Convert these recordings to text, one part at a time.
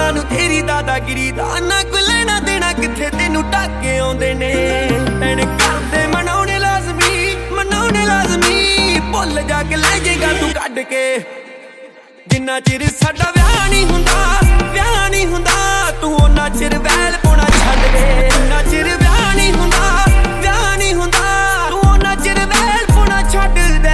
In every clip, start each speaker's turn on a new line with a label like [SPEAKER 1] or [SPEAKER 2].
[SPEAKER 1] सानू तेरी दादागिरी दा ना कोई लेना देना किथे तेनू टाके आउंदे ने भैण करदे मनाउणे लाजमी भुल जाके लै जाएगा तू कढ के जिन्ना चिर साडा विआह नहीं हुंदा तू ओना चिर वैल पाउणा छड्ड दे जिन्ना चिर विआह नहीं हुंदा तू ओना चिर वैल पाउणा छड्ड दे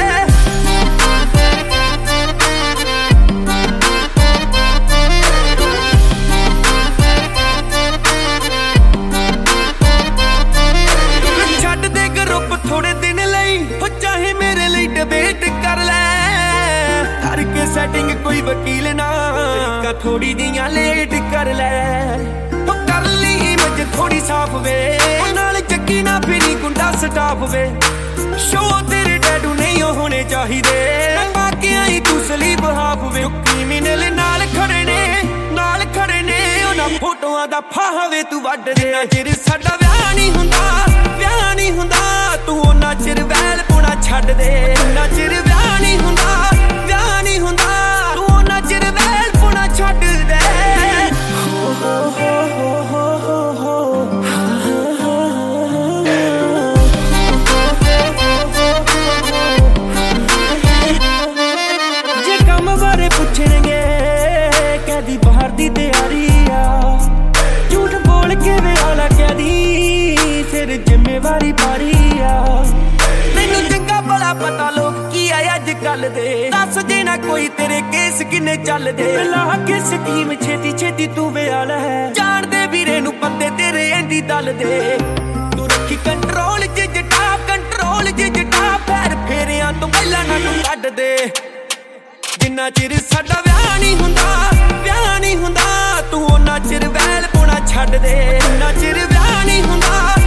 [SPEAKER 1] छड्ड दे ग्रुप थोड़े दिन लई हो चाहे मेरे लिए डिबेट कर ले करके सेटिंग कोई वकील ना थोड़ी जियां लेट कर ले हो कर ली इमेज थोड़ी साफ वे नाल चक्की ना फिरी गुंडा स्टाफ वे शो तेरे डैडू नहीं होने चाहिए बाकी आई तू सलीब हाफ वे क्रिमिनल नाल खड़े ने उन्हां फोटोआं दा फाहा वे तू वड्ड दे चिर साडा विआह नहीं हुंदा तू ओना चिर वैल पाउणा छड्ड दे जिन्ना चिर विआह नहीं हुंदा तू ओना चिर वैल पाउणा छड्ड दे जे कम बारे पुछणगे कहदी बाहर दी तैयारी आ झूठ बोल के विआह कहदी फिर जिम्मेवारी पारी आ तैनू चंगा भला पता लोग की आए अजकल दे दस देना कोई तेरे केस किन्ने चलदे ला के स्कीम छेती छेती तू विआह लै जान दे वीरे नू पत्ते तेरे एंदी दल दे तू रखी कंट्रोल च जटा पैर फेरियां तो पहला ना तू कढ दे जिन्ना चिर साडा विआह नहीं हुंदा तू ओना चिर वैल पाउणा छड्ड दे जिन्ना चिर विआह नहीं हुंदा